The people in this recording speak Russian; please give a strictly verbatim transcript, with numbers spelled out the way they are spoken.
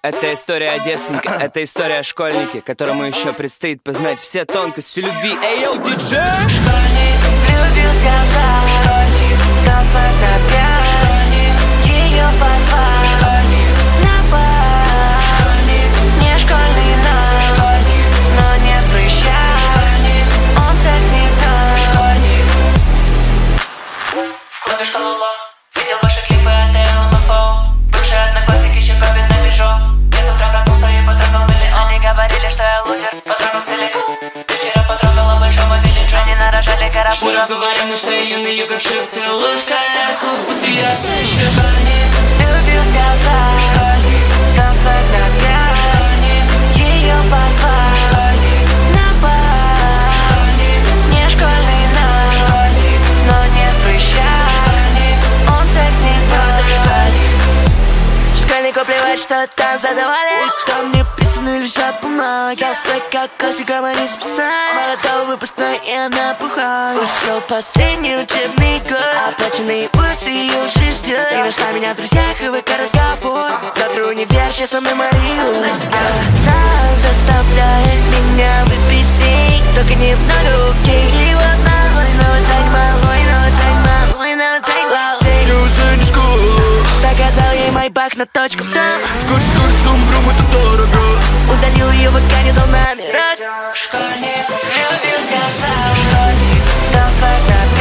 Это история о девственнике, это история о школьнике, которому еще предстоит познать все тонкости любви. Эй, йоу, диджей! Школьник влюбился в зал, школьник стал свой на пять, школьник ее позвал, школьник на бал, школьник не школьный наш, школьник, но не в прыщах, школьник, он секс не знал, школьник. В клубе школа видел ваши клипы от ЛМФО. Бывшие одноклассники еще копят на бежо. Я с утра проснулся и потрогал миллион. Они говорили, что я лузер, потрогал целиком. Ты вчера потрогала большого виллиджа. Они нарожали карапузов. Шнурок говорим, что я юный югоршип. Целуешь коляку, я слышу. Школьник влюбился в зал, школьник стал свой на пять, школьник ее позвал, школьник на бал, школьник не школьный наш, школьник, но не в прыщах, школьник, он секс не знал, школьник. Школьнику плевать, что там задавали, что мне писаны лежат бумаги. Я свой как классиком они записали. Молодой выпускной и она пухает. Ушел последний учебный год, оплаченные бусы и уши ждет. И нашла меня в друзьях и ВК разговор. Завтра универ, сейчас со мной Марию. Она заставляет меня выпить с ней, только немного окей. И вот малой, но очень малой, но очень малой, но очень малой. Я уже не школа. Заказал ей майбах на точку там. Скоро, скоро сумбрум, это дорого. Удалил ее, пока не дал номера. Школьник влюбился в зал, школьник стал свой на